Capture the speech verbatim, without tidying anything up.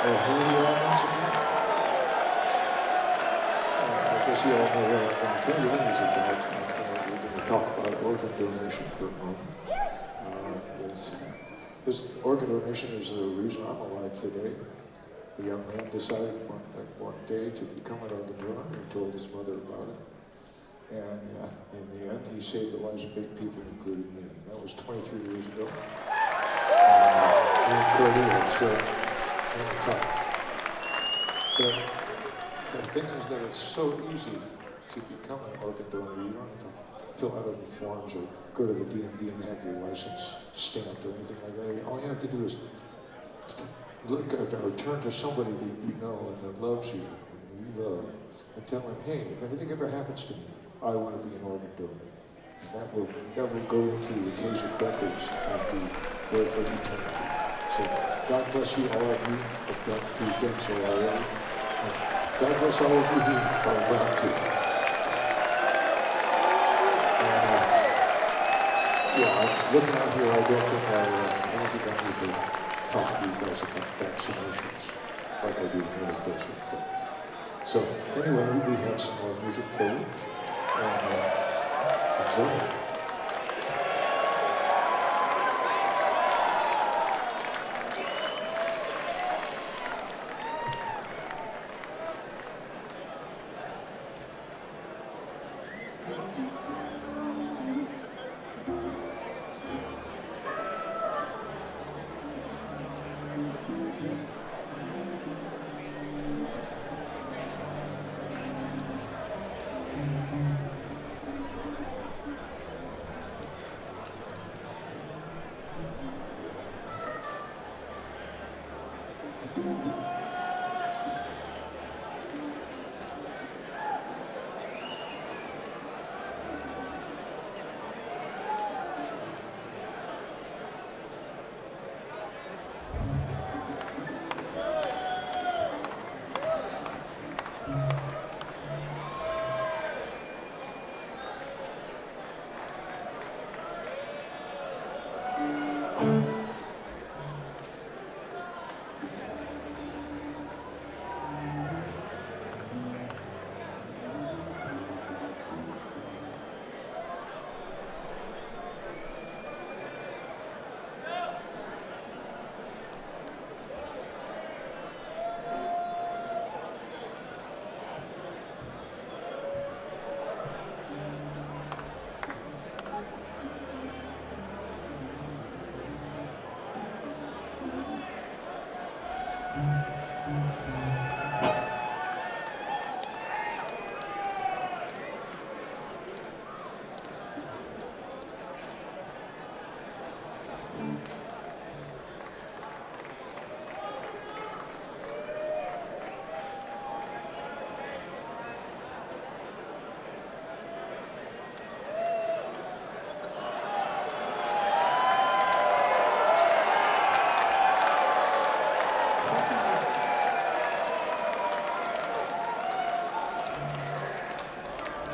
Uh, who are you all once again? Uh, I guess you all know what I'm going to tell you is about. Uh, we're going to talk about organ donation for a moment. Uh, this, this organ donation is the reason I'm alive today. A young man decided one, uh, one day to become an organ donor. He told his mother about it. And uh, in the end, he saved the lives of eight people, including me. And that was twenty-three years ago. And uh, me and Cody are still in the top. But the thing is that it's so easy to become an organ donor. You don't have to fill out any forms or go to the D M V and have your license stamped or anything like that. All you have to do is look at or turn to somebody that you know and that loves you and you love and tell them, hey, if anything ever happens to me, I want to be an organ donor. And that will that will go into the Kasich records and be there for eternity. So God bless you, all of you have done who've done so already. And God bless all of you who are about to. And, uh, yeah, I'm looking out here, I don't think I, uh, I don't think I need to talk to you guys about vaccinations like I do in the other person. But, so anyway, we have some more music for you. And uh, enjoy it. Thank you.